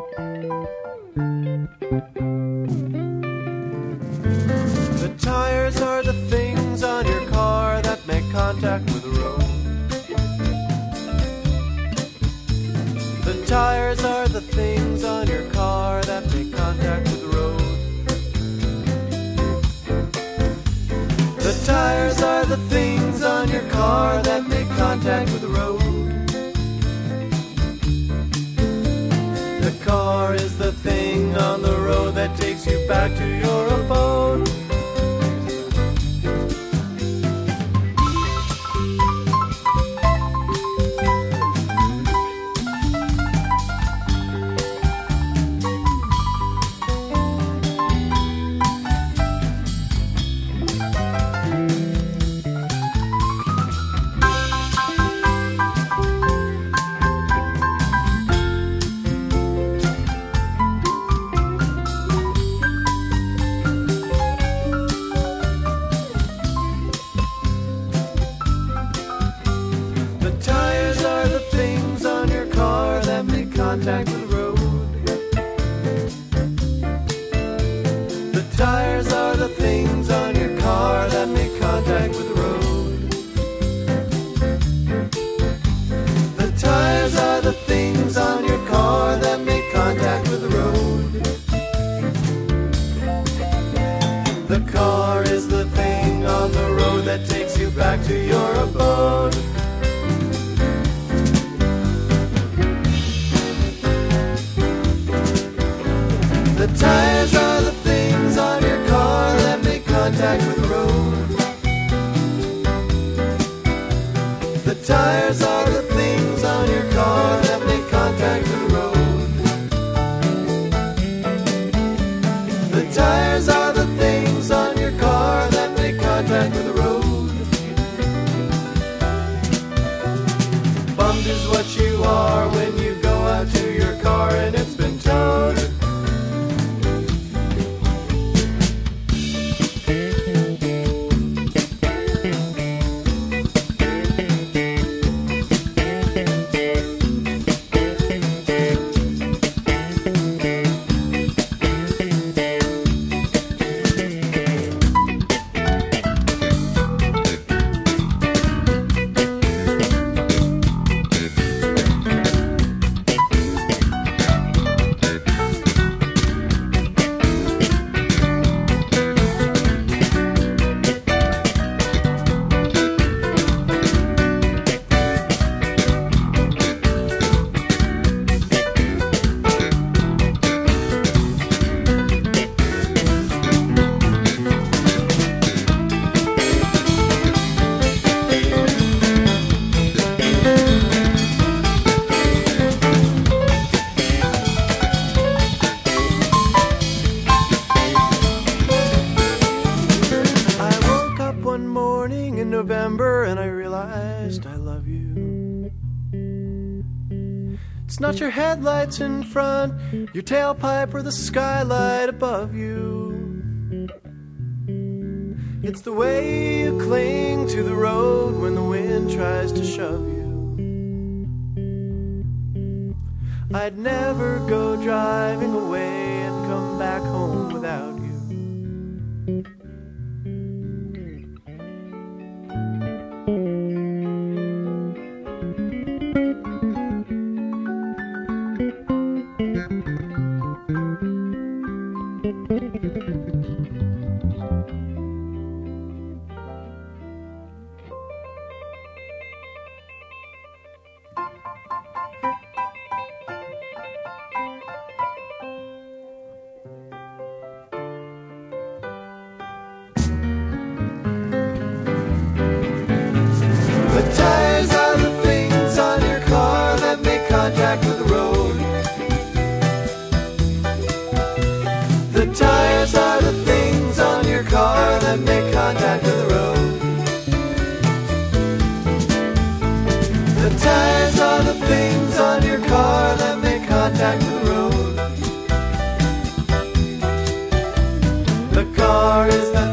The tires are the things on your car that make contact with the road. The tires are the things on your car that make contact with the road. The tires are the things on your car that make contact with the road. The car is the thing on the road that takes you back to your abode. Contact with the road. The tires are the things on your car that make contact with the road. The tires are the things on your car that make contact with the road. The car is the thing on the road that takes you back to your abode. The tires are the things on your car that make contact with the road. The tires are the things on your car that make contact with the road. The tires are the things on your car that make contact with the road. Bummed is what you are when you go out to your car and it's been towed. November and I realized I love you. It's not your headlights in front, your tailpipe or the skylight above you. It's the way you cling to the road when the wind tries to shove you. I'd never go driving away and come back home without you. Contact with the road. The tires are the things on your car that make contact with the road. The tires are the things on your car that make contact with the road. The car is the